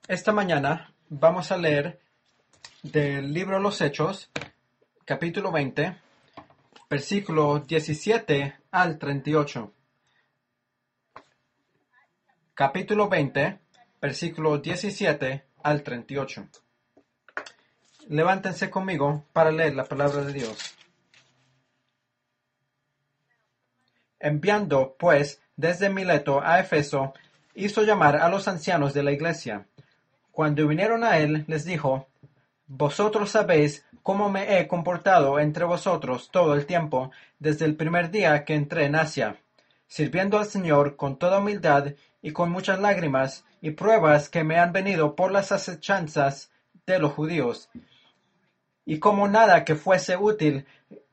Esta mañana vamos a leer del libro de los Hechos, capítulo 20, versículo 17 al 38. Capítulo 20, versículo 17 al 38. Levántense conmigo para leer la palabra de Dios. Enviando, pues, desde Mileto a Efeso, hizo llamar a los ancianos de la iglesia. Cuando vinieron a él, les dijo: Vosotros sabéis cómo me he comportado entre vosotros todo el tiempo, desde el primer día que entré en Asia, sirviendo al Señor con toda humildad y con muchas lágrimas y pruebas que me han venido por las asechanzas de los judíos. Y como nada que fuese útil,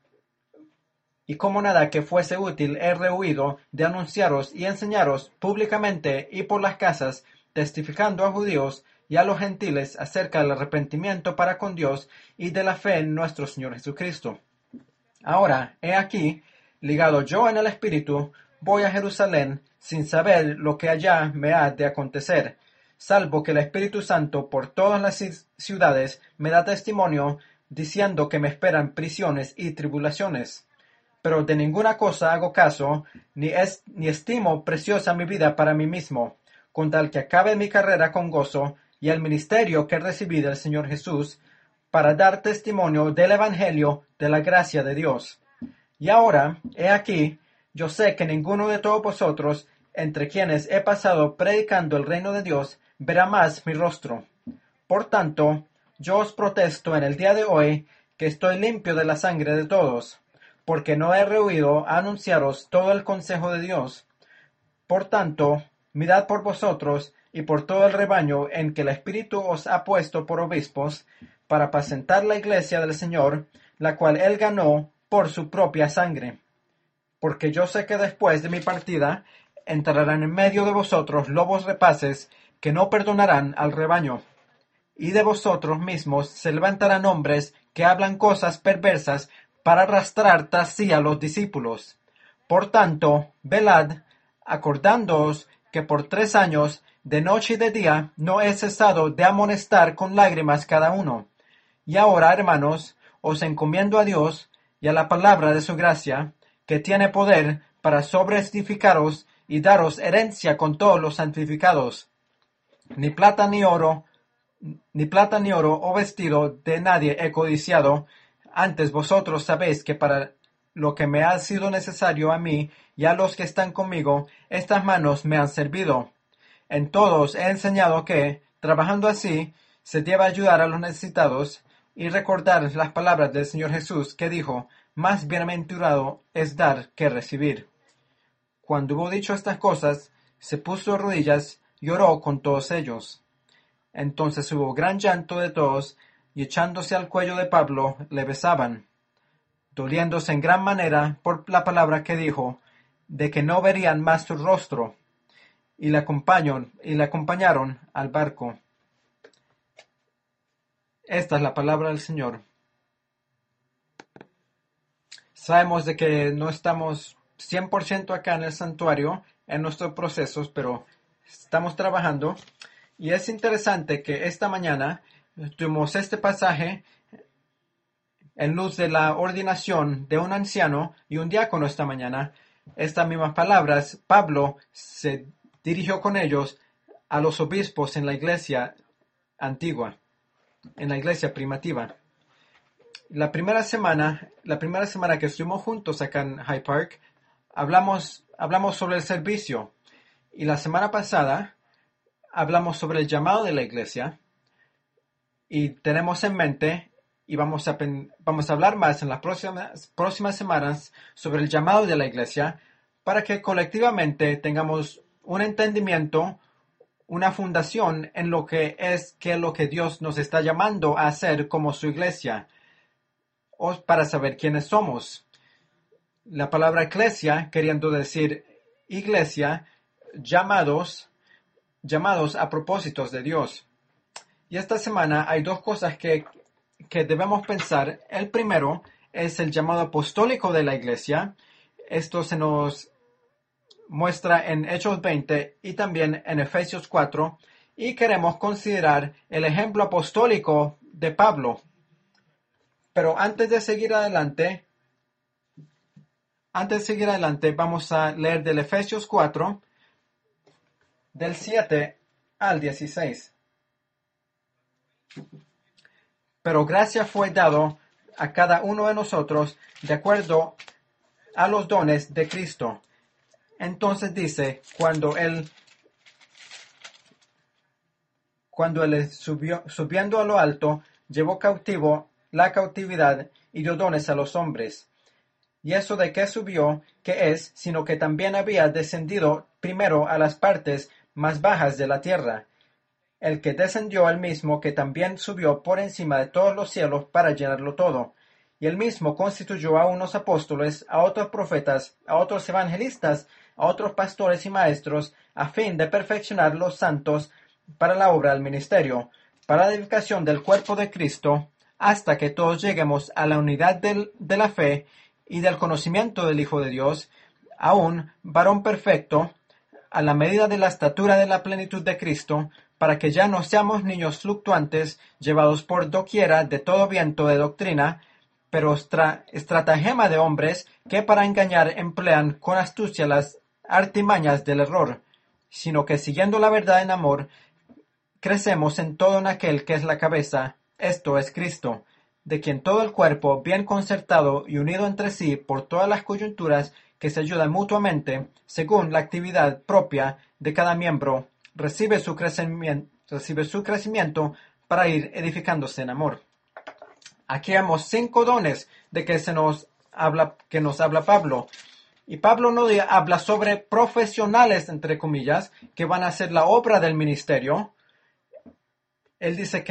he rehuido de anunciaros y enseñaros públicamente y por las casas, testificando a judíos y a los gentiles acerca del arrepentimiento para con Dios y de la fe en nuestro Señor Jesucristo. Ahora, he aquí, ligado yo en el Espíritu, voy a Jerusalén, sin saber lo que allá me ha de acontecer, salvo que el Espíritu Santo por todas las ciudades me da testimonio, diciendo que me esperan prisiones y tribulaciones. Pero de ninguna cosa hago caso, ni estimo preciosa mi vida para mí mismo, con tal que acabe mi carrera con gozo y el ministerio que recibí del Señor Jesús, para dar testimonio del Evangelio de la gracia de Dios. Y ahora, he aquí, yo sé que ninguno de todos vosotros, entre quienes he pasado predicando el reino de Dios, verá más mi rostro. Por tanto, yo os protesto en el día de hoy que estoy limpio de la sangre de todos, porque no he rehuido a anunciaros todo el consejo de Dios. Por tanto, mirad por vosotros y por todo el rebaño en que el Espíritu os ha puesto por obispos, para apacentar la iglesia del Señor, la cual él ganó por su propia sangre. Porque yo sé que después de mi partida entrarán en medio de vosotros lobos rapaces que no perdonarán al rebaño. Y de vosotros mismos se levantarán hombres que hablan cosas perversas para arrastrar tras sí a los discípulos. Por tanto, velad, acordándoos que por 3 años, de noche y de día, no he cesado de amonestar con lágrimas cada uno. Y ahora, hermanos, os encomiendo a Dios y a la palabra de su gracia, que tiene poder para sobreedificaros y daros herencia con todos los santificados. Ni plata ni oro o vestido de nadie he codiciado. Antes vosotros sabéis que para lo que me ha sido necesario a mí y a los que están conmigo, estas manos me han servido. En todos he enseñado que, trabajando así, se debe ayudar a los necesitados y recordar las palabras del Señor Jesús, que dijo: más bienaventurado es dar que recibir. Cuando hubo dicho estas cosas, se puso de rodillas y oró con todos ellos. Entonces hubo gran llanto de todos, y echándose al cuello de Pablo, le besaban, doliéndose en gran manera por la palabra que dijo, de que no verían más su rostro, y le acompañaron al barco. Esta es la palabra del Señor. Sabemos de que no estamos 100% acá en el santuario, en nuestros procesos, pero estamos trabajando. Y es interesante que esta mañana tuvimos este pasaje en luz de la ordenación de un anciano y un diácono esta mañana. Estas mismas palabras, Pablo se dirigió con ellos a los obispos en la iglesia antigua, en la iglesia primitiva. La primera semana que estuvimos juntos acá en Hyde Park, hablamos sobre el servicio. Y la semana pasada hablamos sobre el llamado de la iglesia. Y tenemos en mente, y vamos a hablar más en las próximas semanas sobre el llamado de la iglesia, para que colectivamente tengamos un entendimiento, una fundación en lo que Dios nos está llamando a hacer como su iglesia, o para saber quiénes somos. La palabra eclesia, queriendo decir iglesia, llamados a propósitos de Dios. Y esta semana hay 2 cosas que debemos pensar. El primero es el llamado apostólico de la iglesia. Esto se nos muestra en Hechos 20 y también en Efesios 4. y queremos considerar el ejemplo apostólico de Pablo. Pero antes de seguir adelante, vamos a leer del Efesios 4, del 7 al 16. Pero gracia fue dado a cada uno de nosotros de acuerdo a los dones de Cristo. Entonces dice, cuando él subiendo a lo alto, llevó cautivo la cautividad y dio dones a los hombres. Y eso de que subió, ¿qué es? Sino que también había descendido primero a las partes más bajas de la tierra. El que descendió el mismo que también subió por encima de todos los cielos para llenarlo todo. Y él mismo constituyó a unos apóstoles, a otros profetas, a otros evangelistas, a otros pastores y maestros, a fin de perfeccionar los santos para la obra del ministerio, para la edificación del cuerpo de Cristo, hasta que todos lleguemos a la unidad de la fe y del conocimiento del Hijo de Dios, a un varón perfecto, a la medida de la estatura de la plenitud de Cristo, para que ya no seamos niños fluctuantes, llevados por doquiera de todo viento de doctrina, pero estratagema de hombres que para engañar emplean con astucia las artimañas del error, sino que siguiendo la verdad en amor, crecemos en todo en aquel que es la cabeza, esto es Cristo, de quien todo el cuerpo, bien concertado y unido entre sí por todas las coyunturas que se ayudan mutuamente, según la actividad propia de cada miembro, recibe su crecimiento para ir edificándose en amor. Aquí vemos 5 dones de que nos habla Pablo. Y Pablo no habla sobre profesionales, entre comillas, que van a hacer la obra del ministerio. Él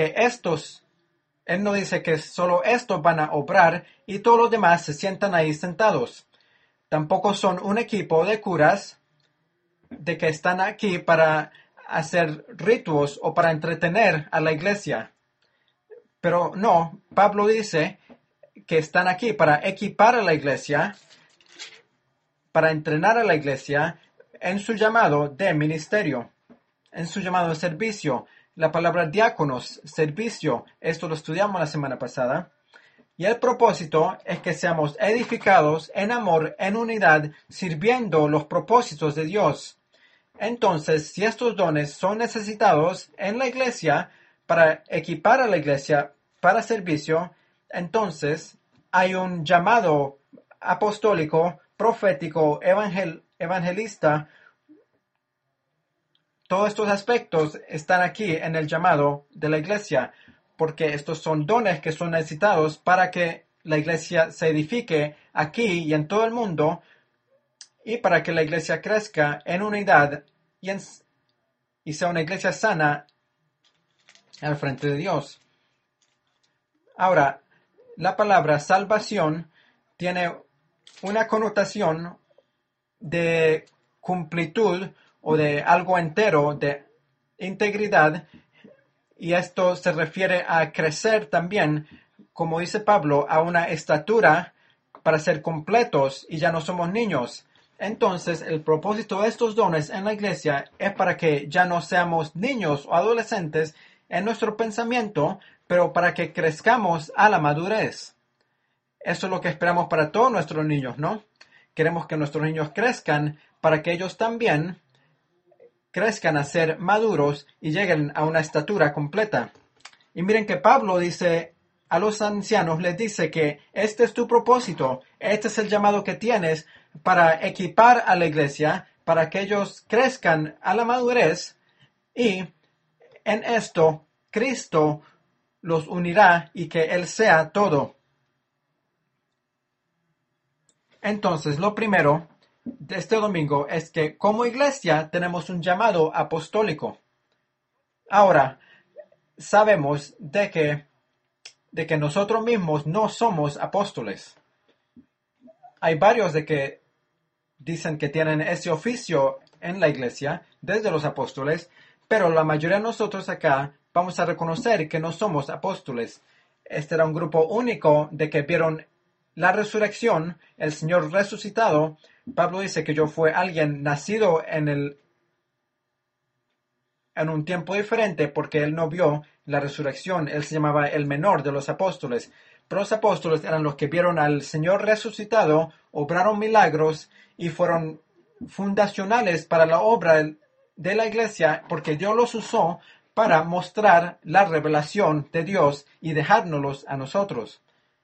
no dice que solo estos van a obrar y todos los demás se sientan ahí sentados. Tampoco son un equipo de curas de que están aquí para hacer ritos o para entretener a la iglesia. Pero no, Pablo dice que están aquí para equipar a la iglesia, para entrenar a la iglesia en su llamado de ministerio, en su llamado de servicio. La palabra diáconos, servicio, esto lo estudiamos la semana pasada. Y el propósito es que seamos edificados en amor, en unidad, sirviendo los propósitos de Dios. Entonces, si estos dones son necesitados en la iglesia para equipar a la iglesia para servicio, entonces hay un llamado apostólico, profético, evangelista. Todos estos aspectos están aquí en el llamado de la iglesia, porque estos son dones que son necesitados para que la iglesia se edifique aquí y en todo el mundo, y para que la iglesia crezca en unidad y sea una iglesia sana al frente de Dios. Ahora, la palabra salvación tiene una connotación de completud o de algo entero, de integridad, y esto se refiere a crecer también, como dice Pablo, a una estatura para ser completos y ya no somos niños. Entonces, el propósito de estos dones en la iglesia es para que ya no seamos niños o adolescentes en nuestro pensamiento, pero para que crezcamos a la madurez. Eso es lo que esperamos para todos nuestros niños, ¿no? Queremos que nuestros niños crezcan para que ellos también crezcan a ser maduros y lleguen a una estatura completa. Y miren que Pablo dice a los ancianos, les dice que este es tu propósito, este es el llamado que tienes para equipar a la iglesia, para que ellos crezcan a la madurez, y en esto Cristo los unirá y que Él sea todo. Entonces, lo primero de este domingo es que como iglesia tenemos un llamado apostólico. Ahora, sabemos de que nosotros mismos no somos apóstoles. Hay varios de que dicen que tienen ese oficio en la iglesia desde los apóstoles, pero la mayoría de nosotros acá vamos a reconocer que no somos apóstoles. Este era un grupo único de que vieron la resurrección, el Señor resucitado. Pablo dice que yo fui alguien nacido en en un tiempo diferente porque él no vio la resurrección. Él se llamaba el menor de los apóstoles. Pero los apóstoles eran los que vieron al Señor resucitado, obraron milagros y fueron fundacionales para la obra de la iglesia porque Dios los usó para mostrar la revelación de Dios y dejárnoslos a nosotros.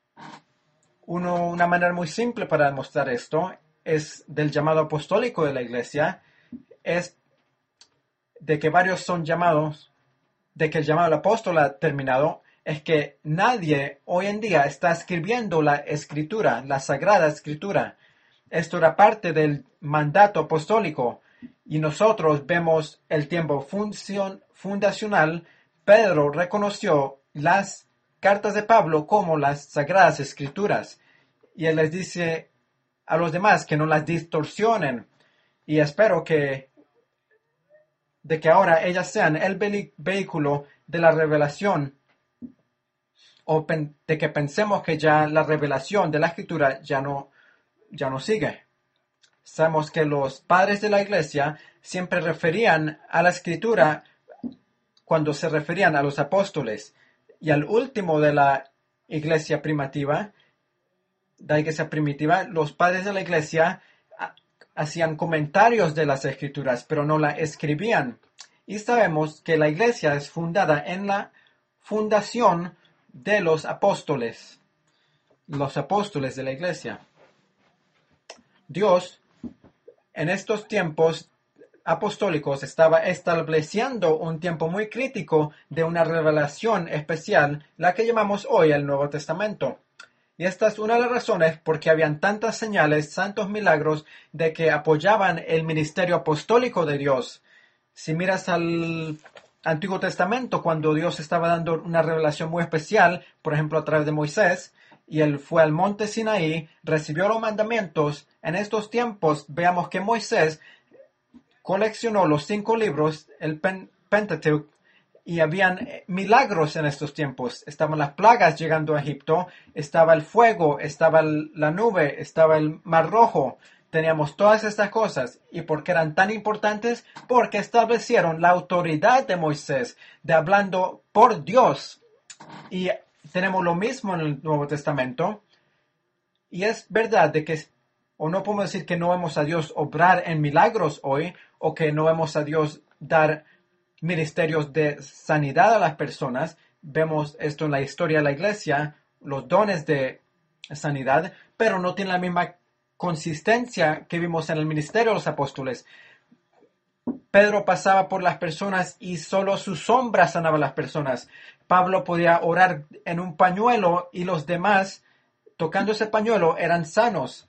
Una manera muy simple para demostrar esto es del llamado apostólico de la iglesia, es de que varios son llamados, de que el llamado del apóstol ha terminado, es que nadie hoy en día está escribiendo la escritura, la sagrada escritura. Esto era parte del mandato apostólico y nosotros vemos el tiempo fundacional. Pedro reconoció las cartas de Pablo como las sagradas escrituras y él les dice a los demás que no las distorsionen y espero de que ahora ellas sean el vehículo de la revelación o de que pensemos que ya la revelación de la escritura ya no sigue. Sabemos que los padres de la iglesia siempre referían a la escritura cuando se referían a los apóstoles y al último de la iglesia primitiva, los padres de la iglesia hacían comentarios de las escrituras, pero no la escribían. Y sabemos que la iglesia es fundada en la fundación de los apóstoles de la iglesia. Dios, en estos tiempos apostólicos, estaba estableciendo un tiempo muy crítico de una revelación especial, la que llamamos hoy el Nuevo Testamento. Y esta es una de las razones por qué habían tantas señales, tantos milagros de que apoyaban el ministerio apostólico de Dios. Si miras al Antiguo Testamento, cuando Dios estaba dando una revelación muy especial, por ejemplo a través de Moisés, y él fue al monte Sinaí, recibió los mandamientos, en estos tiempos veamos que Moisés coleccionó los 5 libros, el Pentateuch, y habían milagros en estos tiempos. Estaban las plagas llegando a Egipto, estaba el fuego, estaba la nube, estaba el mar rojo. Teníamos todas estas cosas. ¿Y por qué eran tan importantes? Porque establecieron la autoridad de Moisés, de hablando por Dios. Y tenemos lo mismo en el Nuevo Testamento. Y es verdad de que, o no podemos decir que no vemos a Dios obrar en milagros hoy, o que no vemos a Dios dar ministerios de sanidad a las personas. Vemos esto en la historia de la iglesia, los dones de sanidad, pero no tiene la misma consistencia que vimos en el ministerio de los apóstoles. Pedro pasaba por las personas y solo su sombra sanaba a las personas. Pablo podía orar en un pañuelo y los demás, tocando ese pañuelo, eran sanos.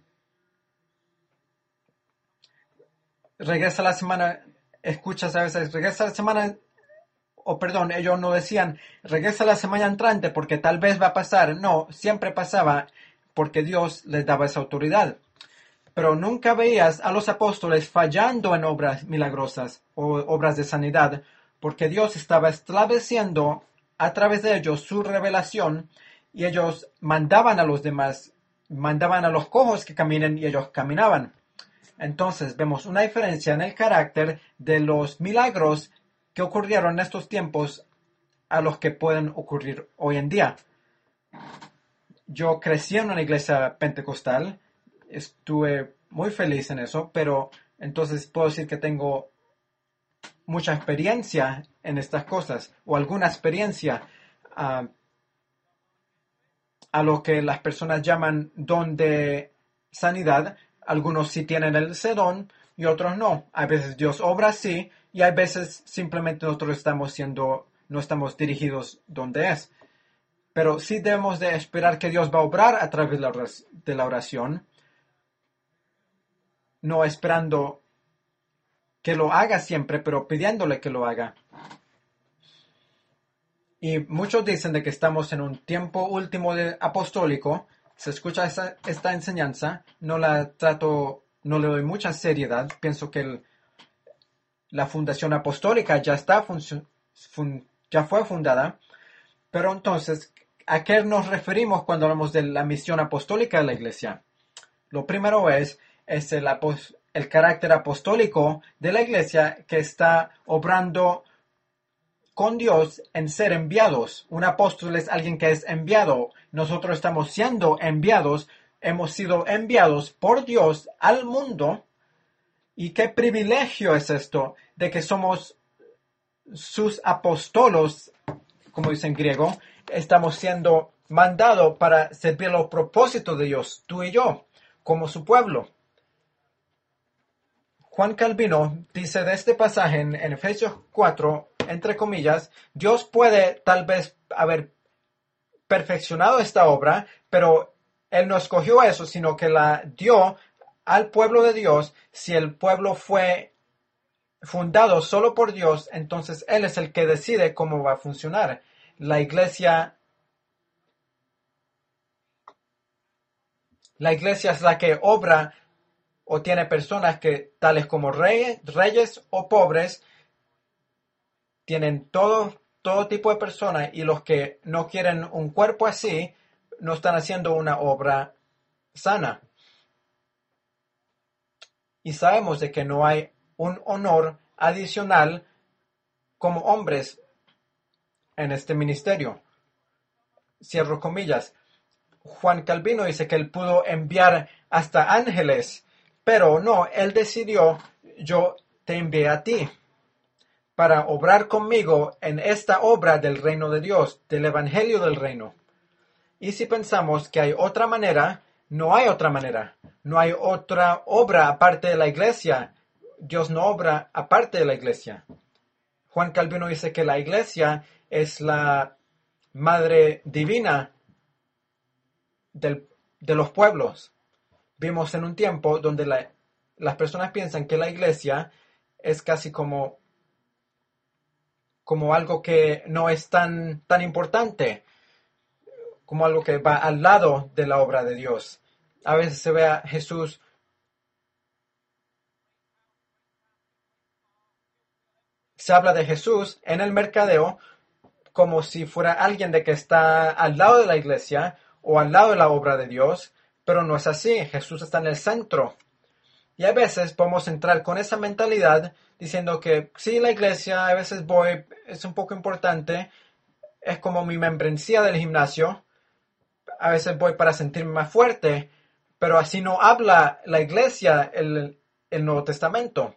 Regresa la semana, escuchas a veces, regresa la semana, ellos no decían, regresa la semana entrante porque tal vez va a pasar. No, siempre pasaba porque Dios les daba esa autoridad. Pero nunca veías a los apóstoles fallando en obras milagrosas o obras de sanidad, porque Dios estaba estableciendo a través de ellos su revelación y ellos mandaban a los demás, mandaban a los cojos que caminen y ellos caminaban. Entonces vemos una diferencia en el carácter de los milagros que ocurrieron en estos tiempos a los que pueden ocurrir hoy en día. Yo crecí en una iglesia pentecostal, estuve muy feliz en eso, pero entonces puedo decir que tengo mucha experiencia en estas cosas, o alguna experiencia a lo que las personas llaman don de sanidad. Algunos sí tienen ese don y otros no. A veces Dios obra así y hay veces simplemente nosotros no estamos dirigidos donde es. Pero sí debemos de esperar que Dios va a obrar a través de la oración, no esperando que lo haga siempre, pero pidiéndole que lo haga. Y muchos dicen de que estamos en un tiempo último apostólico. Se escucha esta enseñanza, no le doy mucha seriedad. Pienso que la fundación apostólica ya fue fundada. Pero entonces, ¿a qué nos referimos cuando hablamos de la misión apostólica de la iglesia? Lo primero es el carácter apostólico de la iglesia que está obrando con Dios en ser enviados. Un apóstol es alguien que es enviado. Nosotros estamos siendo enviados. Hemos sido enviados por Dios al mundo. Y qué privilegio es esto de que somos sus apóstolos, como dice en griego. Estamos siendo mandados para servir los propósitos de Dios, tú y yo, como su pueblo. Juan Calvino dice de este pasaje en Efesios 4, entre comillas, Dios puede tal vez haber perfeccionado esta obra, pero Él no escogió eso, sino que la dio al pueblo de Dios. Si el pueblo fue fundado solo por Dios, entonces Él es el que decide cómo va a funcionar. La iglesia es la que obra o tiene personas que, tales como reyes o pobres, tienen todo tipo de personas, y los que no quieren un cuerpo así no están haciendo una obra sana. Y sabemos de que no hay un honor adicional como hombres en este ministerio. Cierro comillas. Juan Calvino dice que él pudo enviar hasta ángeles, pero no, él decidió: yo te envié a ti para obrar conmigo en esta obra del reino de Dios, del evangelio del reino. Y si pensamos que hay otra manera, no hay otra manera. No hay otra obra aparte de la iglesia. Dios no obra aparte de la iglesia. Juan Calvino dice que la iglesia es la madre divina de los pueblos. Vimos en un tiempo donde las personas piensan que la iglesia es casi como algo que no es tan importante, como algo que va al lado de la obra de Dios. A veces se ve a Jesús se habla de Jesús en el mercadeo como si fuera alguien de que está al lado de la iglesia o al lado de la obra de Dios, pero no es así. Jesús está en el centro. Y a veces podemos entrar con esa mentalidad diciendo que sí, la iglesia, a veces voy, es un poco importante, es como mi membresía del gimnasio, a veces voy para sentirme más fuerte, pero así no habla la iglesia, el Nuevo Testamento.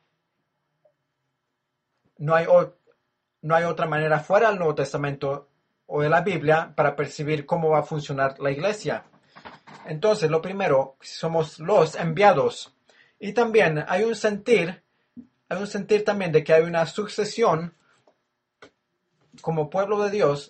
No hay, no hay otra manera fuera del Nuevo Testamento o de la Biblia para percibir cómo va a funcionar la iglesia. Entonces, lo primero, somos los enviados. Y también hay un sentir también de que hay una sucesión como pueblo de Dios.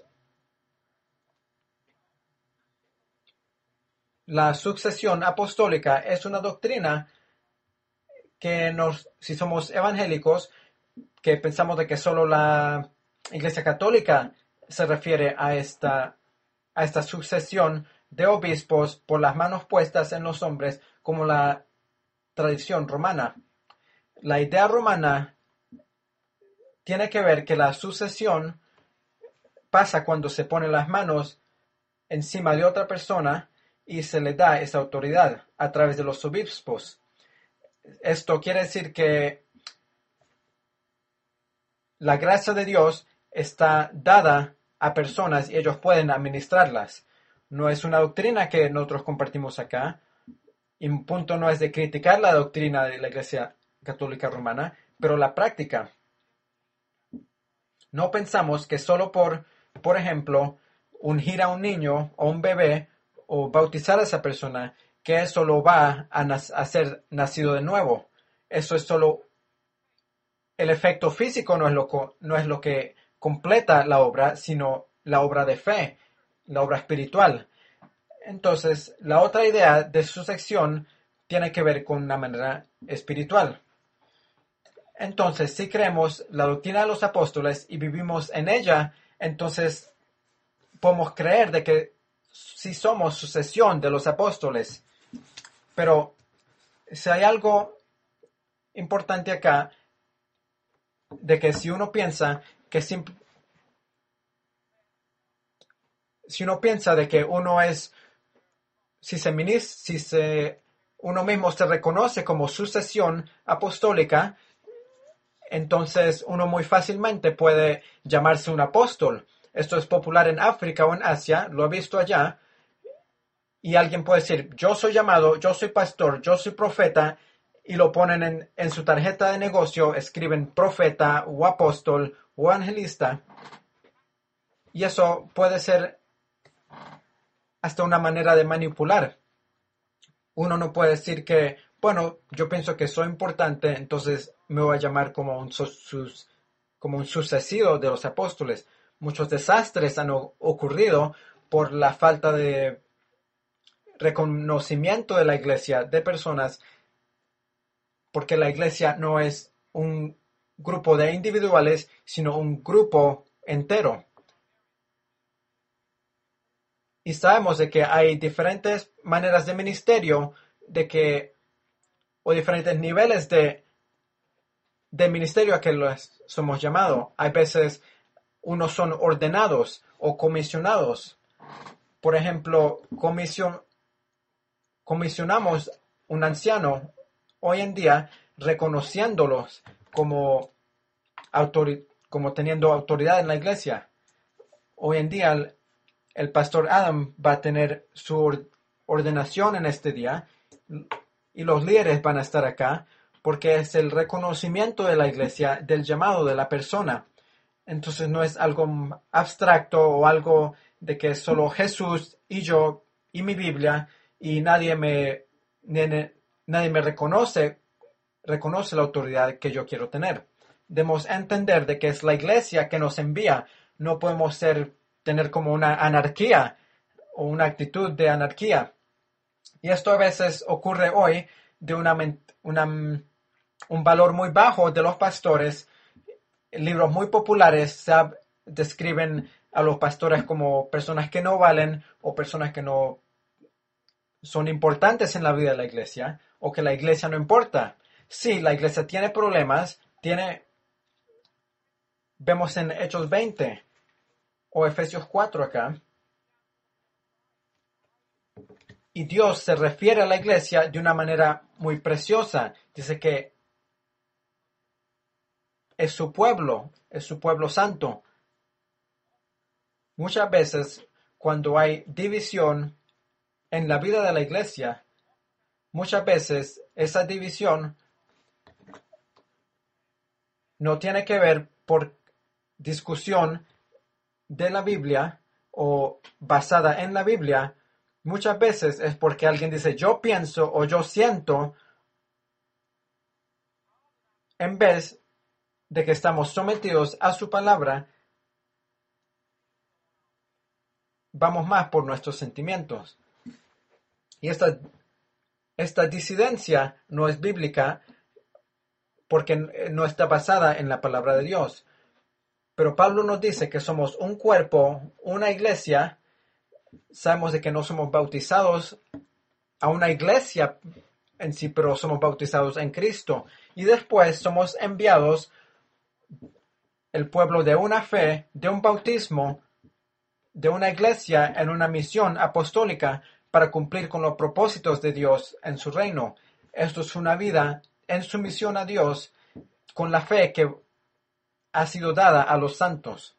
La sucesión apostólica es una doctrina que si somos evangélicos, que pensamos de que solo la Iglesia Católica se refiere a esta sucesión de obispos por las manos puestas en los hombres, como la tradición romana. La idea romana tiene que ver que la sucesión pasa cuando se ponen las manos encima de otra persona y se le da esa autoridad a través de los obispos. Esto quiere decir que la gracia de Dios está dada a personas y ellos pueden administrarlas. No es una doctrina que nosotros compartimos acá. Y un punto no es de criticar la doctrina de la Iglesia Católica Romana, pero la práctica. No pensamos que solo por ejemplo, ungir a un niño o un bebé o bautizar a esa persona, que eso lo va a ser nacido de nuevo. Eso es solo el efecto físico, no es lo que completa la obra, sino la obra de fe, la obra espiritual. Entonces, la otra idea de su sección tiene que ver con una manera espiritual. Entonces, si creemos la doctrina de los apóstoles y vivimos en ella, entonces podemos creer de que sí somos sucesión de los apóstoles. Pero si hay algo importante acá, de que si uno piensa de que uno es, si se uno mismo se reconoce como sucesión apostólica, entonces uno muy fácilmente puede llamarse un apóstol. Esto es popular en África o en Asia, lo he visto allá, y alguien puede decir, yo soy llamado, yo soy pastor, yo soy profeta, y lo ponen en su tarjeta de negocio, escriben profeta o apóstol o evangelista, y eso puede ser hasta una manera de manipular. Uno no puede decir que, bueno, yo pienso que soy importante, entonces me voy a llamar como como un sucesivo de los apóstoles. Muchos desastres han ocurrido por la falta de reconocimiento de la iglesia, de personas, porque la iglesia no es un grupo de individuales, sino un grupo entero. Y sabemos de que hay diferentes maneras de ministerio, o diferentes niveles de ministerio a que los somos llamados. Hay veces unos son ordenados o comisionados. Por ejemplo, comisionamos un anciano hoy en día reconociéndolos como, como teniendo autoridad en la iglesia. Hoy en día el pastor Adam va a tener su ordenación en este día y los líderes van a estar acá porque es el reconocimiento de la iglesia del llamado de la persona. Entonces no es algo abstracto o algo de que solo Jesús y yo y mi Biblia y nadie me reconoce la autoridad que yo quiero tener. Debemos entender de que es la iglesia que nos envía. No podemos tener como una anarquía o una actitud de anarquía. Y esto a veces ocurre hoy de un valor muy bajo de los pastores. Libros muy populares describen a los pastores como personas que no valen o personas que no son importantes en la vida de la iglesia o que la iglesia no importa. Sí, la iglesia tiene problemas, vemos en Hechos 20 o Efesios 4 acá, y Dios se refiere a la iglesia de una manera muy preciosa. Dice que es su pueblo santo. Muchas veces, cuando hay división en la vida de la iglesia, muchas veces esa división no tiene que ver por discusión de la Biblia o basada en la Biblia. Muchas veces es porque alguien dice yo pienso o yo siento en vez de que estamos sometidos a su palabra, vamos más por nuestros sentimientos. Y esta disidencia no es bíblica porque no está basada en la palabra de Dios. Pero Pablo nos dice que somos un cuerpo, una iglesia. Sabemos de que no somos bautizados a una iglesia en sí, pero somos bautizados en Cristo. Y después somos enviados el pueblo de una fe, de un bautismo, de una iglesia en una misión apostólica para cumplir con los propósitos de Dios en su reino. Esto es una vida en sumisión a Dios con la fe que ha sido dada a los santos.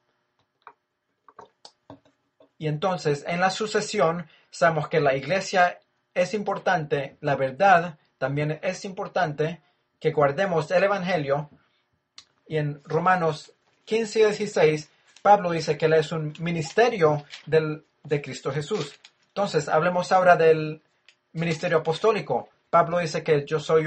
Y entonces en la sucesión sabemos que la iglesia es importante, la verdad también es importante, que guardemos el evangelio. Y en Romanos 15 y 16 Pablo dice que él es un ministerio de Cristo Jesús. Entonces hablemos ahora del ministerio apostólico. Pablo dice que yo soy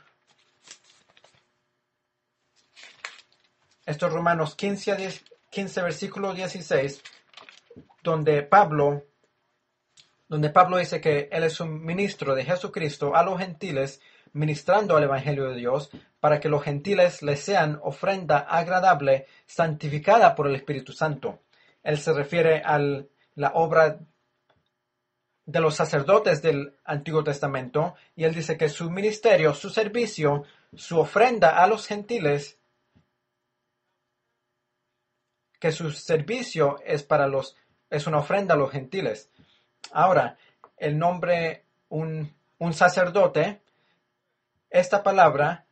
Esto es Romanos 15 versículo 16, donde Pablo dice que él es un ministro de Jesucristo a los gentiles, ministrando el evangelio de Dios, para que los gentiles les sean ofrenda agradable, santificada por el Espíritu Santo. Él se refiere a la obra de los sacerdotes del Antiguo Testamento, y él dice que su ministerio, su servicio, su ofrenda a los gentiles, que su servicio es una ofrenda a los gentiles. Ahora, el nombre, un un sacerdote, esta palabra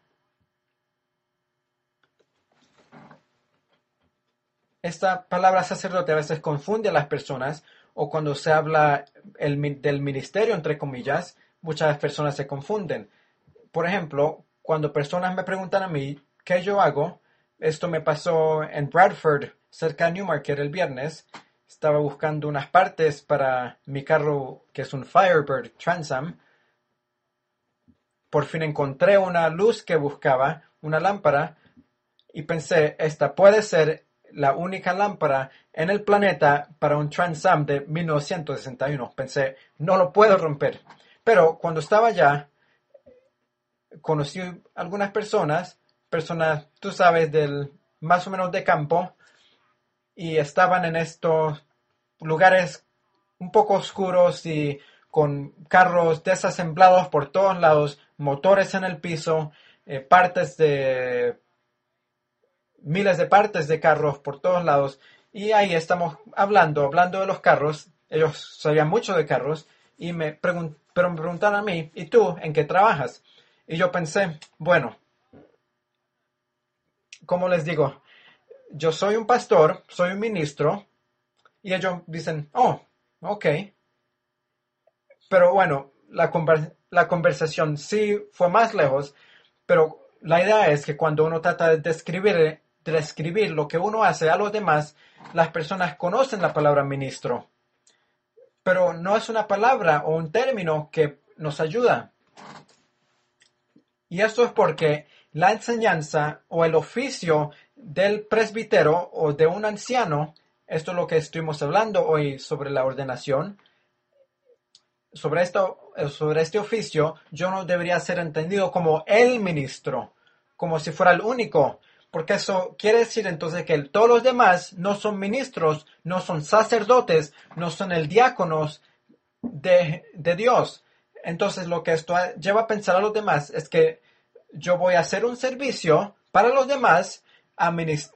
sacerdote a veces confunde a las personas, o cuando se habla del ministerio, entre comillas, muchas personas se confunden. Por ejemplo, cuando personas me preguntan a mí qué yo hago, esto me pasó en Bradford, cerca de Newmarket, el viernes. Estaba buscando unas partes para mi carro, que es un Firebird Trans Am. Por fin encontré una luz que buscaba, una lámpara, y pensé, esta puede ser la única lámpara en el planeta para un Trans Am de 1961. Pensé, no lo puedo romper. Pero cuando estaba allá, conocí algunas personas, tú sabes, del más o menos de campo, y estaban en estos lugares un poco oscuros y con carros desasemblados por todos lados, motores en el piso, miles de partes de carros por todos lados. Y ahí estamos hablando de los carros. Ellos sabían mucho de carros y pero me preguntaron a mí, ¿y tú en qué trabajas? Y yo pensé, bueno, ¿cómo les digo? Yo soy un pastor, soy un ministro. Y ellos dicen, oh, ok. Pero bueno, la conversación sí fue más lejos, pero la idea es que cuando uno trata de describir lo que uno hace a los demás, las personas conocen la palabra ministro, pero no es una palabra o un término que nos ayuda. Y esto es porque la enseñanza o el oficio del presbítero o de un anciano, esto es lo que estuvimos hablando hoy sobre la ordenación, sobre este oficio, yo no debería ser entendido como el ministro, como si fuera el único, porque eso quiere decir entonces que todos los demás no son ministros, no son sacerdotes, no son el diáconos de Dios. Entonces lo que esto lleva a pensar a los demás es que yo voy a hacer un servicio para los demás a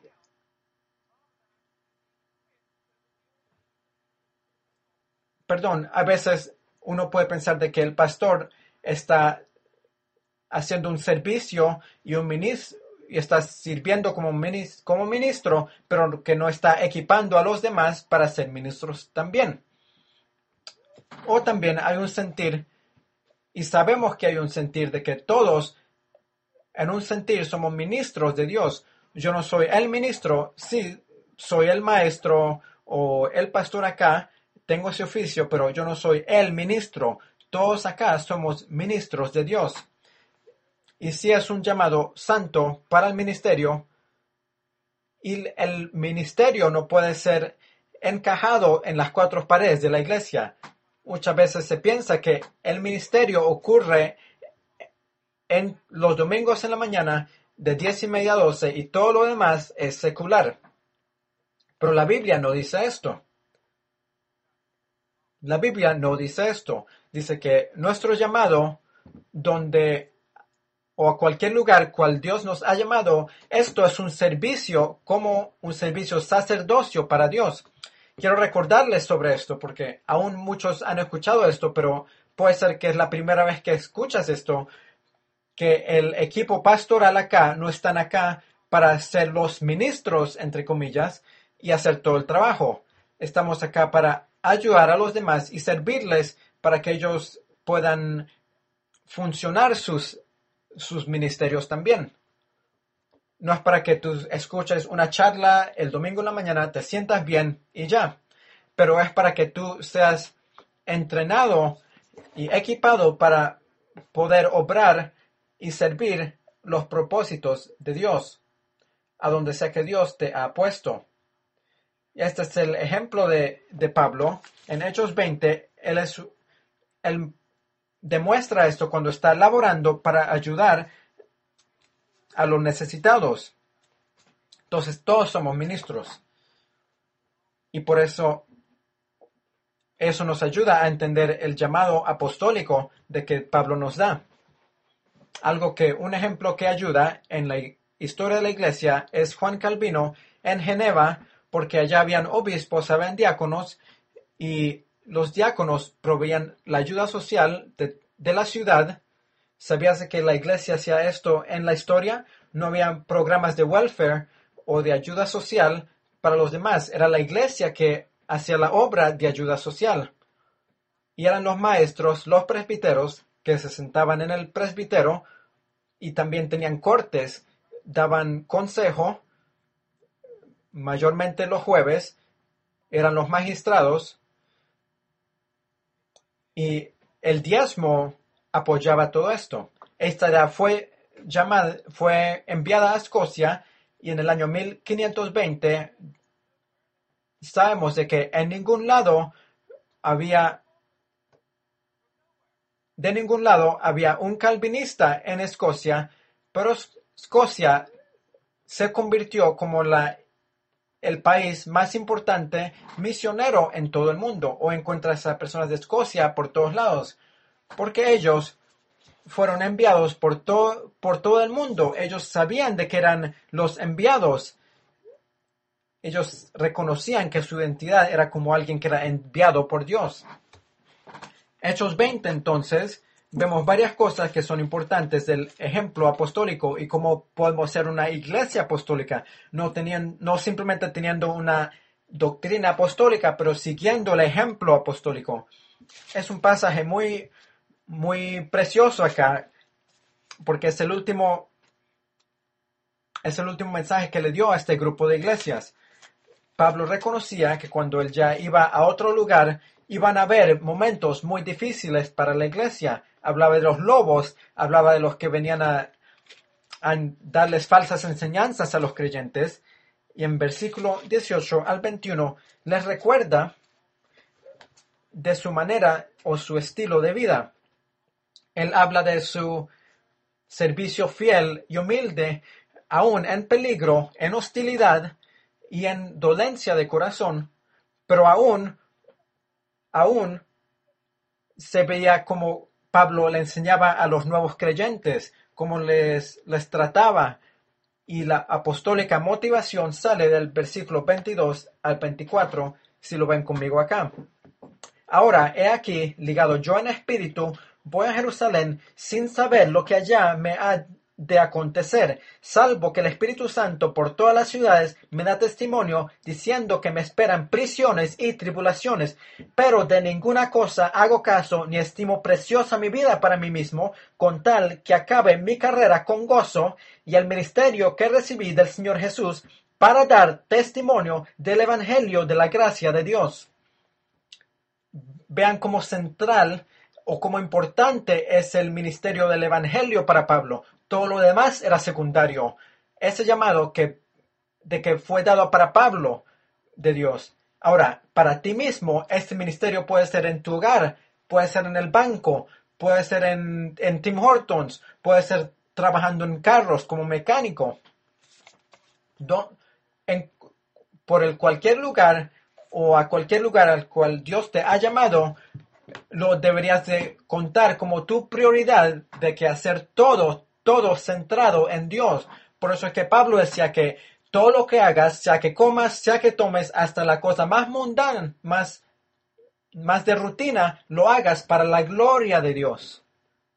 a veces uno puede pensar de que el pastor está haciendo un servicio y y está sirviendo como ministro, pero que no está equipando a los demás para ser ministros también. O también hay un sentir, y sabemos que hay un sentir de que todos en un sentir somos ministros de Dios. Yo no soy el ministro, sí, soy el maestro o el pastor acá, tengo ese oficio, pero yo no soy el ministro. Todos acá somos ministros de Dios. Y si es un llamado santo para el ministerio, y el ministerio no puede ser encajado en las cuatro paredes de la iglesia. Muchas veces se piensa que el ministerio ocurre en los domingos en la mañana de 10:30 a 12 y todo lo demás es secular. Pero la Biblia no dice esto. La Biblia no dice esto. Dice que nuestro llamado, donde o a cualquier lugar cual Dios nos ha llamado, esto es un servicio como un servicio sacerdocio para Dios. Quiero recordarles sobre esto porque aún muchos han escuchado esto, pero puede ser que es la primera vez que escuchas esto, que el equipo pastoral acá no están acá para ser los ministros, entre comillas, y hacer todo el trabajo. Estamos acá para ayudar a los demás y servirles para que ellos puedan funcionar sus ministerios también. No es para que tú escuches una charla el domingo en la mañana, te sientas bien y ya, pero es para que tú seas entrenado y equipado para poder obrar y servir los propósitos de Dios, a donde sea que Dios te ha puesto. Y este es el ejemplo de Pablo. En Hechos 20, él demuestra esto cuando está laborando para ayudar a los necesitados. Entonces todos somos ministros. Y por eso nos ayuda a entender el llamado apostólico de que Pablo nos da. Un ejemplo que ayuda en la historia de la iglesia es Juan Calvino en Geneva, porque allá habían obispos, habían diáconos, y los diáconos proveían la ayuda social de la ciudad. ¿Sabías que la iglesia hacía esto en la historia? No había programas de welfare o de ayuda social para los demás. Era la iglesia que hacía la obra de ayuda social. Y eran los maestros, los presbíteros, que se sentaban en el presbítero y también tenían cortes, daban consejo, mayormente los jueves, eran los magistrados, y el diezmo apoyaba todo esto. Esta idea fue enviada a Escocia, y en el año 1520 sabemos de que de ningún lado había un calvinista en Escocia, pero Escocia se convirtió como el país más importante misionero en todo el mundo, o encuentras a personas de Escocia por todos lados, porque ellos fueron enviados por todo el mundo. Ellos sabían de que eran los enviados. Ellos reconocían que su identidad era como alguien que era enviado por Dios. Hechos 20, entonces, vemos varias cosas que son importantes del ejemplo apostólico y cómo podemos ser una iglesia apostólica, no simplemente teniendo una doctrina apostólica, pero siguiendo el ejemplo apostólico. Es un pasaje muy, muy precioso acá, porque es el último mensaje que le dio a este grupo de iglesias. Pablo reconocía que cuando él ya iba a otro lugar, iban a haber momentos muy difíciles para la iglesia. Hablaba de los lobos, hablaba de los que venían a darles falsas enseñanzas a los creyentes. Y en versículo 18 al 21 les recuerda de su manera o su estilo de vida. Él habla de su servicio fiel y humilde, aún en peligro, en hostilidad y en dolencia de corazón, pero aún se veía como Pablo le enseñaba a los nuevos creyentes, cómo les trataba, y la apostólica motivación sale del versículo 22 al 24, si lo ven conmigo acá. Ahora, he aquí, ligado yo en espíritu, voy a Jerusalén sin saber lo que allá me ha de acontecer, salvo que el Espíritu Santo por todas las ciudades me da testimonio, diciendo que me esperan prisiones y tribulaciones, pero de ninguna cosa hago caso, ni estimo preciosa mi vida para mí mismo, con tal que acabe mi carrera con gozo y el ministerio que recibí del Señor Jesús, para dar testimonio del Evangelio de la gracia de Dios. Vean cómo central o cómo importante es el ministerio del Evangelio para Pablo. Todo lo demás era secundario. Ese llamado que fue dado para Pablo de Dios. Ahora, para ti mismo, este ministerio puede ser en tu hogar, puede ser en el banco, puede ser en Tim Hortons, puede ser trabajando en carros como mecánico. Por cualquier lugar o a cualquier lugar al cual Dios te ha llamado, lo deberías de contar como tu prioridad de que hacer todo centrado en Dios. Por eso es que Pablo decía que todo lo que hagas, sea que comas, sea que tomes, hasta la cosa más mundana, más de rutina, lo hagas para la gloria de Dios.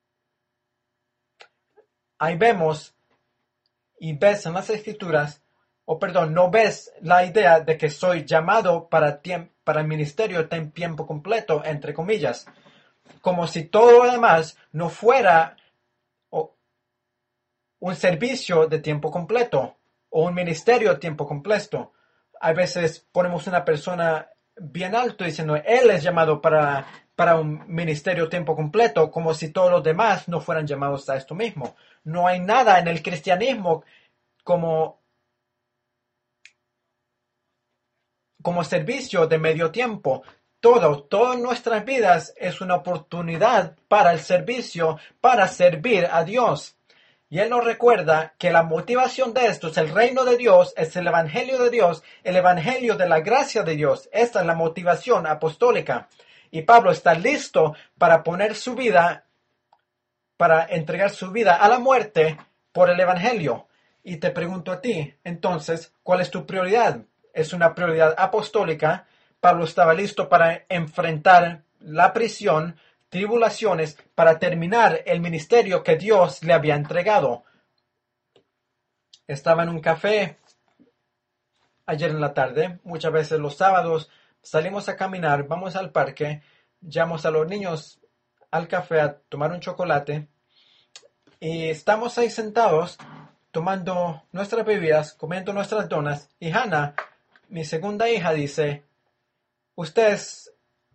Ahí vemos y ves en las escrituras, no ves la idea de que soy llamado para el ministerio de tiempo completo, entre comillas, como si todo lo demás no fuera un servicio de tiempo completo o un ministerio de tiempo completo. A veces ponemos una persona bien alto diciendo él es llamado para un ministerio de tiempo completo, como si todos los demás no fueran llamados a esto mismo. No hay nada en el cristianismo como servicio de medio tiempo. Todo en nuestras vidas es una oportunidad para el servicio, para servir a Dios. Y Él nos recuerda que la motivación de esto es el reino de Dios, es el evangelio de Dios, el evangelio de la gracia de Dios. Esta es la motivación apostólica. Y Pablo está listo para poner su vida, para entregar su vida a la muerte por el evangelio. Y te pregunto a ti, entonces, ¿cuál es tu prioridad? ¿Es una prioridad apostólica? Pablo estaba listo para enfrentar la prisión, tribulaciones para terminar el ministerio que Dios le había entregado. Estaba en un café ayer en la tarde. Muchas veces los sábados salimos a caminar, vamos al parque, llevamos a los niños al café a tomar un chocolate y estamos ahí sentados tomando nuestras bebidas, comiendo nuestras donas, y Hannah, mi segunda hija, dice: ustedes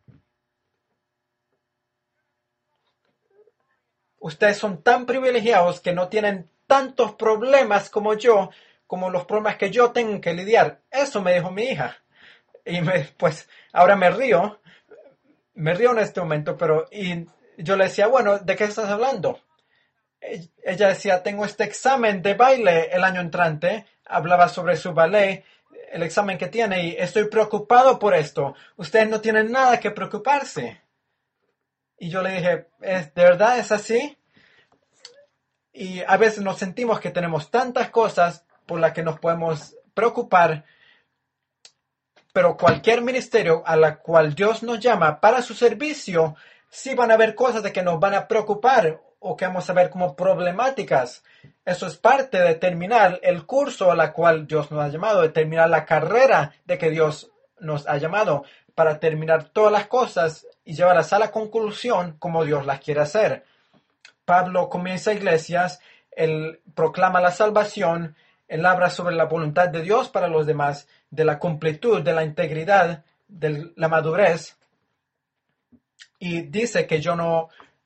son tan privilegiados que no tienen tantos problemas como yo, como los problemas que yo tengo que lidiar. Eso me dijo mi hija. Y pues ahora me río en este momento, pero y yo le decía: bueno, ¿de qué estás hablando? Ella decía: tengo este examen de baile el año entrante. Hablaba sobre su ballet, el examen que tiene, y estoy preocupado por esto. Ustedes no tienen nada que preocuparse. Y yo le dije: ¿de verdad es así? Y a veces nos sentimos que tenemos tantas cosas por las que nos podemos preocupar, pero cualquier ministerio a la cual Dios nos llama para su servicio, sí van a haber cosas de que nos van a preocupar o que vamos a ver como problemáticas. Eso es parte de terminar el curso a la cual Dios nos ha llamado, de terminar la carrera de que Dios nos ha llamado, para terminar todas las cosas y llevarlas a la conclusión como Dios las quiere hacer. Pablo comienza iglesias, él proclama la salvación, él habla sobre la voluntad de Dios para los demás, de la completud, de la integridad, de la madurez, y dice que yo no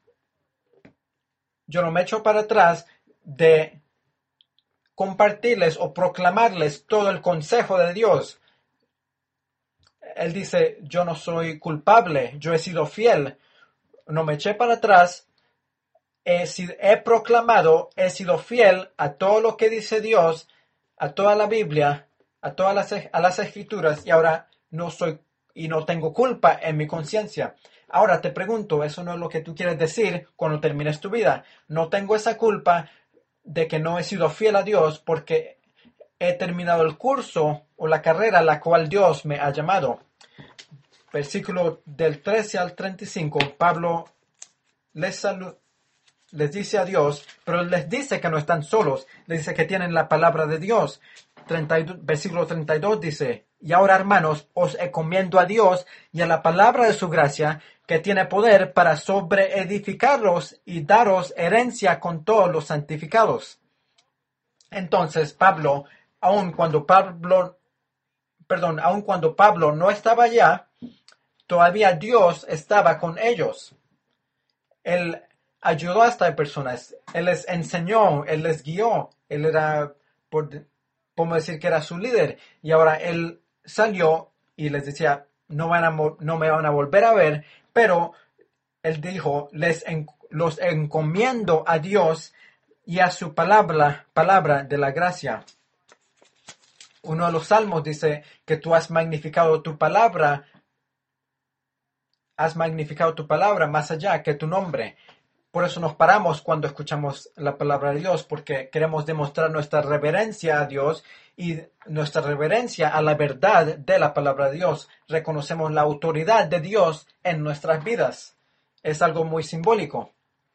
me echo para atrás de compartirles o proclamarles todo el consejo de Dios. Él dice: yo no soy culpable, yo he sido fiel, no me eché para atrás. He proclamado, he sido fiel a todo lo que dice Dios, a toda la Biblia, a las escrituras, y ahora no soy y no tengo culpa en mi conciencia. Ahora te pregunto, ¿eso no es lo que tú quieres decir cuando termines tu vida? No tengo esa culpa de que no he sido fiel a Dios porque he terminado el curso o la carrera a la cual Dios me ha llamado. Versículo del 13 al 35, Pablo les dice a Dios, pero les dice que no están solos, les dice que tienen la palabra de Dios. Versículo 32 dice: y ahora, hermanos, os encomiendo a Dios y a la palabra de su gracia, que tiene poder para sobreedificaros y daros herencia con todos los santificados. Entonces aun cuando Pablo no estaba allá, todavía Dios estaba con ellos. Él ayudó a estas personas, Él les enseñó, Él les guió, Él era, podemos decir que era su líder, y ahora Él salió y les decía: no me van a volver a ver, pero Él dijo: los encomiendo a Dios y a su palabra de la gracia. Uno de los salmos dice que tú has magnificado tu palabra más allá que tu nombre. Por eso nos paramos cuando escuchamos la palabra de Dios, porque queremos demostrar nuestra reverencia a Dios y nuestra reverencia a la verdad de la palabra de Dios. Reconocemos la autoridad de Dios en nuestras vidas. Es algo muy simbólico.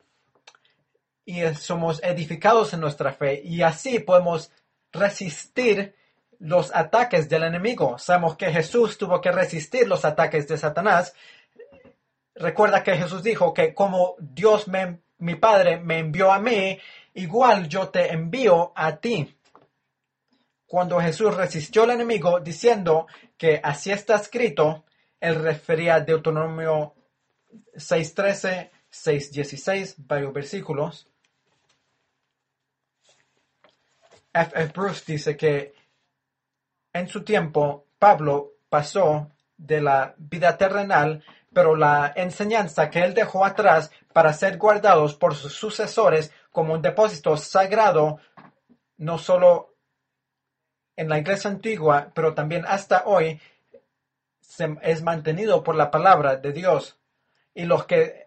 Y somos edificados en nuestra fe, y así podemos resistir los ataques del enemigo. Sabemos que Jesús tuvo que resistir los ataques de Satanás. Recuerda que Jesús dijo que como Dios, mi Padre, me envió a mí, igual yo te envío a ti. Cuando Jesús resistió al enemigo diciendo que así está escrito, él refería a Deuteronomio 6:13, 6:16, varios versículos. F. Bruce dice que en su tiempo Pablo pasó de la vida terrenal, pero la enseñanza que él dejó atrás para ser guardados por sus sucesores como un depósito sagrado, no solo en la iglesia antigua, pero también hasta hoy, es mantenido por la palabra de Dios. Y los que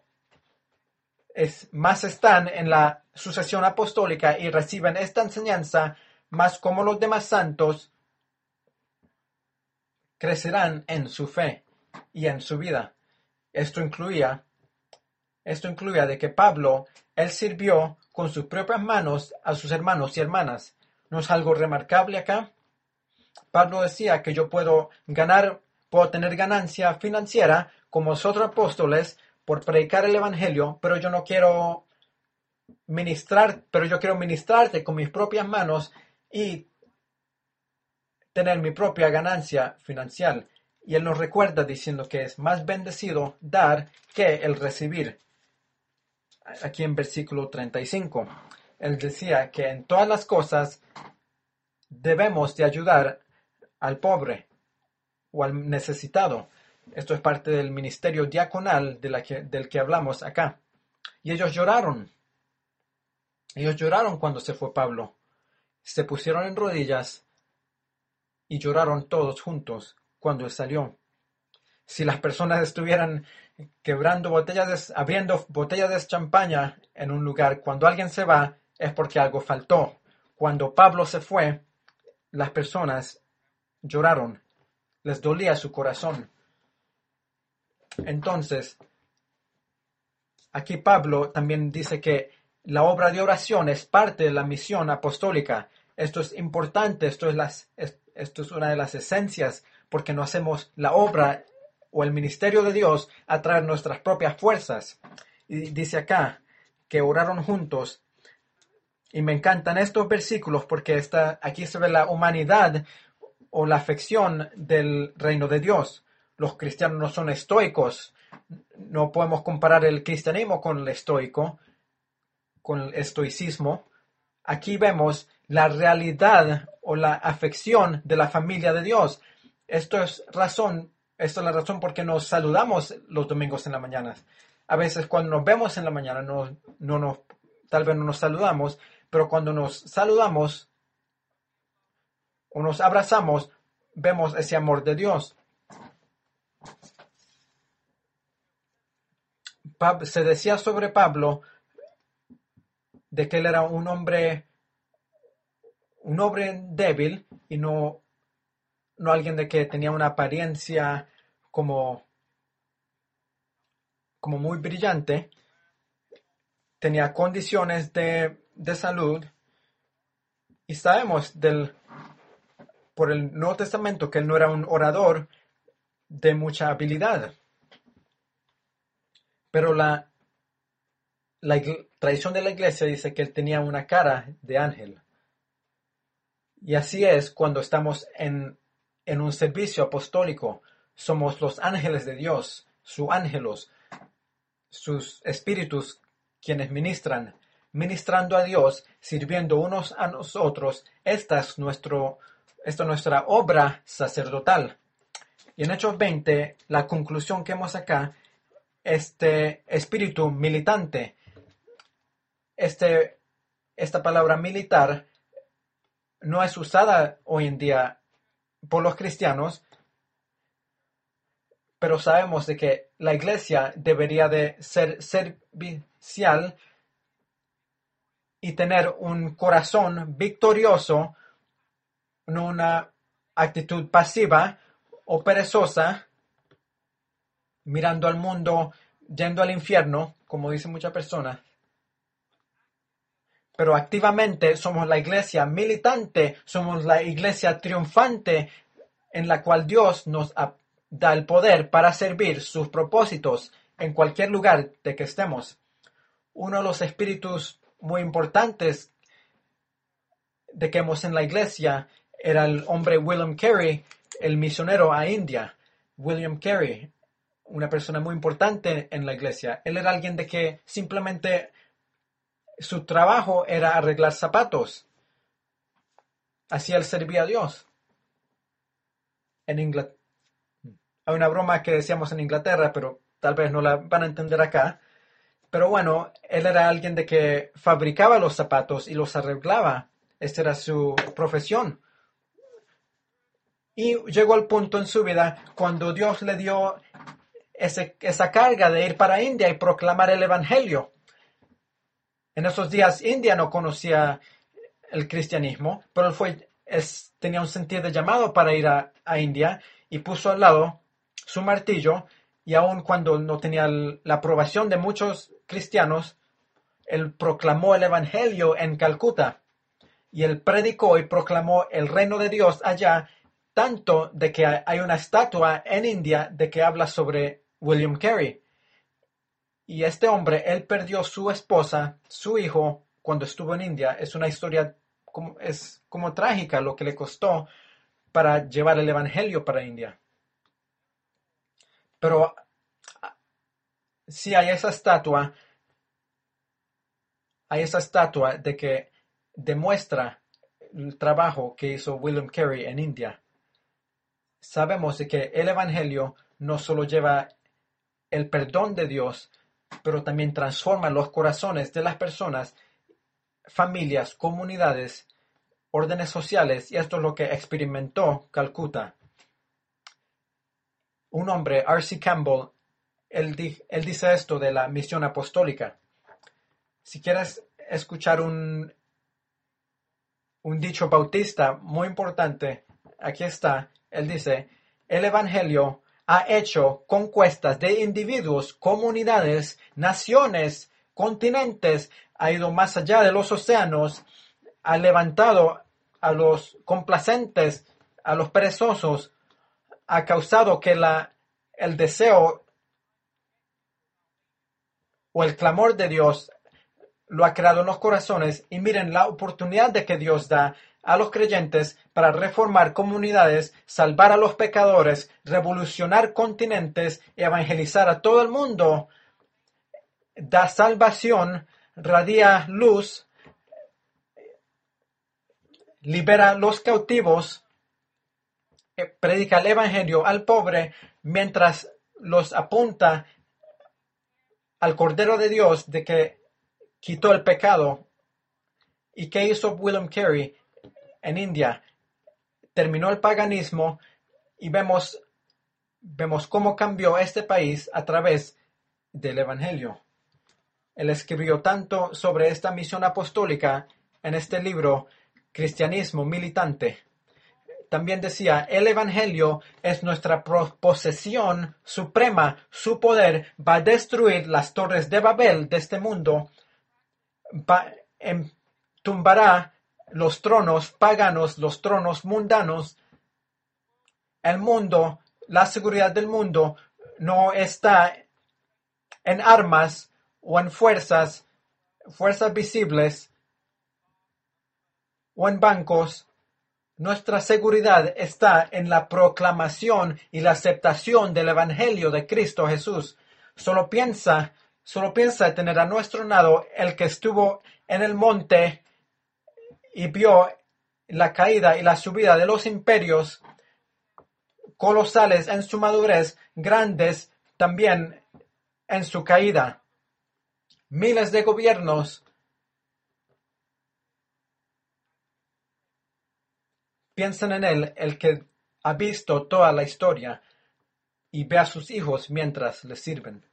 más están en la sucesión apostólica y reciben esta enseñanza, más como los demás santos, crecerán en su fe y en su vida. Esto incluía Esto incluía de que Pablo, él sirvió con sus propias manos a sus hermanos y hermanas. ¿No es algo remarcable acá? Pablo decía que yo puedo tener ganancia financiera como los otros apóstoles por predicar el evangelio, pero yo no quiero pero yo quiero ministrarte con mis propias manos y tener mi propia ganancia financiera. Y él nos recuerda diciendo que es más bendecido dar que el recibir. Aquí en versículo 35, él decía que en todas las cosas debemos de ayudar al pobre o al necesitado. Esto es parte del ministerio diaconal del que hablamos acá. Y ellos lloraron. Ellos lloraron cuando se fue Pablo. Se pusieron en rodillas y lloraron todos juntos cuando él salió. Si las personas estuvieran abriendo botellas de champaña en un lugar, cuando alguien se va, es porque algo faltó. Cuando Pablo se fue, las personas lloraron. Les dolía su corazón. Entonces, aquí Pablo también dice que la obra de oración es parte de la misión apostólica. Esto es importante, esto es una de las esencias, porque no hacemos la obra o el ministerio de Dios a través de nuestras propias fuerzas. Y dice acá que oraron juntos. Y me encantan estos versículos porque aquí se ve la humanidad o la afección del reino de Dios. Los cristianos no son estoicos. No podemos comparar el cristianismo con el estoico, con el estoicismo. Aquí vemos la realidad o la afección de la familia de Dios. Esta es la razón por qué nos saludamos los domingos en la mañana. A veces cuando nos vemos en la mañana tal vez no nos saludamos, pero cuando nos saludamos o nos abrazamos, vemos ese amor de Dios. Se decía sobre Pablo de que él era un hombre débil y no alguien de que tenía una apariencia como muy brillante. Tenía condiciones de salud y sabemos por el Nuevo Testamento que él no era un orador de mucha habilidad. Pero la tradición de la iglesia dice que él tenía una cara de ángel. Y así es cuando estamos en un servicio apostólico. Somos los ángeles de Dios, sus ángelos, sus espíritus quienes ministrando a Dios, sirviendo unos a nosotros. Esta es nuestra obra sacerdotal. Y en Hechos 20, la conclusión que vemos acá, este espíritu militante, esta palabra militar no es usada hoy en día por los cristianos, pero sabemos de que la iglesia debería de ser servicial y tener un corazón victorioso, no una actitud pasiva o perezosa, mirando al mundo, yendo al infierno, como dicen muchas personas. Pero activamente somos la iglesia militante, somos la iglesia triunfante en la cual Dios nos da el poder para servir sus propósitos en cualquier lugar de que estemos. Uno de los espíritus muy importantes de que hemos en la iglesia era el hombre William Carey, el misionero a India. William Carey, una persona muy importante en la iglesia. Él era alguien de que simplemente su trabajo era arreglar zapatos. Así él servía a Dios. En Inglaterra. Hay una broma que decíamos en Inglaterra, pero tal vez no la van a entender acá. Pero bueno, él era alguien de que fabricaba los zapatos y los arreglaba. Esta era su profesión. Y llegó al punto en su vida cuando Dios le dio esa carga de ir para India y proclamar el evangelio. En esos días India no conocía el cristianismo, pero él tenía un sentido de llamado para ir a India y puso al lado su martillo y aun cuando no tenía la aprobación de muchos cristianos, él proclamó el Evangelio en Calcuta y él predicó y proclamó el reino de Dios allá, tanto de que hay una estatua en India de que habla sobre William Carey. Y este hombre, él perdió su esposa, su hijo, cuando estuvo en India. Es una historia es como trágica lo que le costó para llevar el Evangelio para India. Pero sí hay esa estatua de que demuestra el trabajo que hizo William Carey en India. Sabemos de que el Evangelio no solo lleva el perdón de Dios, pero también transforma los corazones de las personas, familias, comunidades, órdenes sociales, y esto es lo que experimentó Calcuta. Un hombre, R.C. Campbell, él dice esto de la misión apostólica. Si quieres escuchar un dicho bautista muy importante, aquí está. Él dice, el Evangelio ha hecho conquistas de individuos, comunidades, naciones, continentes, ha ido más allá de los océanos, ha levantado a los complacentes, a los perezosos, ha causado que el deseo o el clamor de Dios lo ha creado en los corazones, y miren la oportunidad de que Dios da a los creyentes para reformar comunidades, salvar a los pecadores, revolucionar continentes y evangelizar a todo el mundo. Da salvación, radia luz, libera a los cautivos, predica el evangelio al pobre, mientras los apunta al Cordero de Dios de que quitó el pecado. ¿Y qué hizo William Carey en India? Terminó el paganismo y vemos cómo cambió este país a través del Evangelio. Él escribió tanto sobre esta misión apostólica en este libro, Cristianismo Militante. También decía, el Evangelio es nuestra posesión suprema. Su poder va a destruir las torres de Babel de este mundo, tumbará los tronos paganos, los tronos mundanos. El mundo, la seguridad del mundo no está en armas o en fuerzas visibles o en bancos. Nuestra seguridad está en la proclamación y la aceptación del Evangelio de Cristo Jesús. Solo piensa tener a nuestro lado el que estuvo en el monte y vio la caída y la subida de los imperios colosales en su madurez, grandes también en su caída. Miles de gobiernos piensan en él, el que ha visto toda la historia y ve a sus hijos mientras les sirven.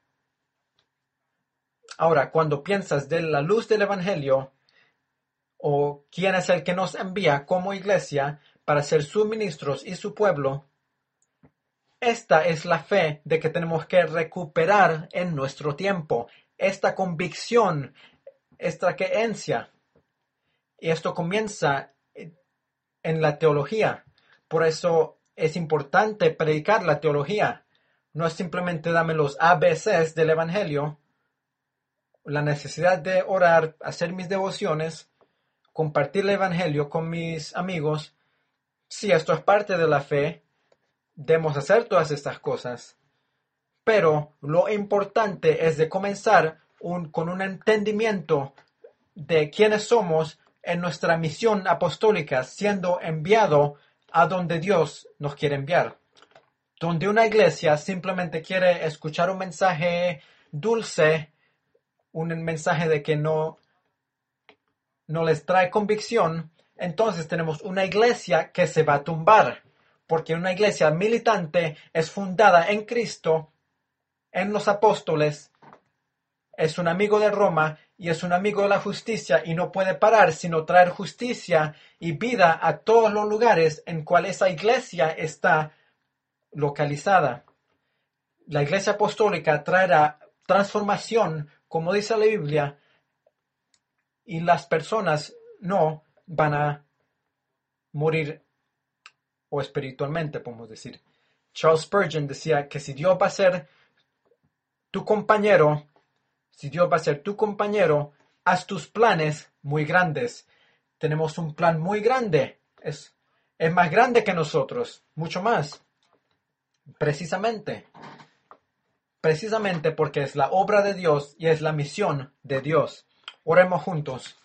Ahora, cuando piensas de la luz del Evangelio, o quién es el que nos envía como iglesia para ser sus ministros y su pueblo, esta es la fe de que tenemos que recuperar en nuestro tiempo, esta convicción, esta creencia. Y esto comienza en la teología. Por eso es importante predicar la teología. No es simplemente dame los ABCs del Evangelio, la necesidad de orar, hacer mis devociones, compartir el Evangelio con mis amigos. Sí, esto es parte de la fe. Debemos hacer todas estas cosas. Pero lo importante es de comenzar con un entendimiento de quiénes somos en nuestra misión apostólica, siendo enviado a donde Dios nos quiere enviar. Donde una iglesia simplemente quiere escuchar un mensaje dulce, un mensaje de que no les trae convicción, entonces tenemos una iglesia que se va a tumbar, porque una iglesia militante es fundada en Cristo, en los apóstoles, es un amigo de Roma y es un amigo de la justicia, y no puede parar sino traer justicia y vida a todos los lugares en cual esa iglesia está localizada. La Iglesia Apostólica traerá transformación, como dice la Biblia, y las personas no van a morir o espiritualmente, podemos decir. Charles Spurgeon decía que si Dios va a ser tu compañero, haz tus planes muy grandes. Tenemos un plan muy grande. Es más grande que nosotros, mucho más. Precisamente porque es la obra de Dios y es la misión de Dios. Oremos juntos.